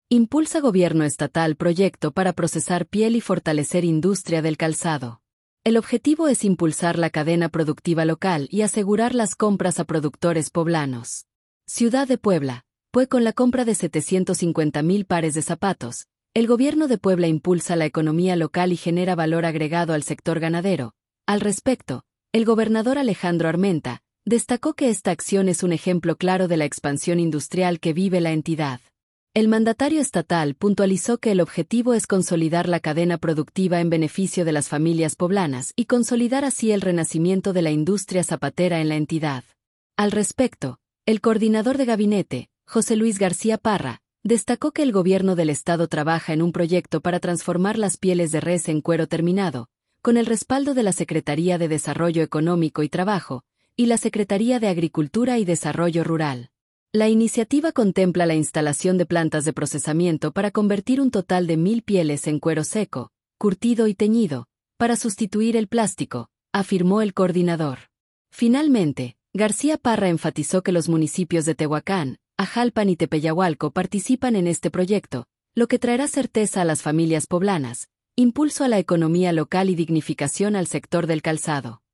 Impulsa gobierno estatal proyecto para procesar piel y fortalecer industria del calzado. El objetivo es impulsar la cadena productiva local y asegurar las compras a productores poblanos. Ciudad de Puebla. Con la compra de 750,000 pares de zapatos, el gobierno de Puebla impulsa la economía local y genera valor agregado al sector ganadero. Al respecto, el gobernador Alejandro Armenta destacó que esta acción es un ejemplo claro de la expansión industrial que vive la entidad. El mandatario estatal puntualizó que el objetivo es consolidar la cadena productiva en beneficio de las familias poblanas y consolidar así el renacimiento de la industria zapatera en la entidad. Al respecto, el coordinador de gabinete, José Luis García Parra, destacó que el gobierno del estado trabaja en un proyecto para transformar las pieles de res en cuero terminado, con el respaldo de la Secretaría de Desarrollo Económico y Trabajo y la Secretaría de Agricultura y Desarrollo Rural. La iniciativa contempla la instalación de plantas de procesamiento para convertir un total de 1,000 pieles en cuero seco, curtido y teñido, para sustituir el plástico, afirmó el coordinador. Finalmente, García Parra enfatizó que los municipios de Tehuacán, Ajalpan y Tepeyahualco participan en este proyecto, lo que traerá certeza a las familias poblanas, impulso a la economía local y dignificación al sector del calzado.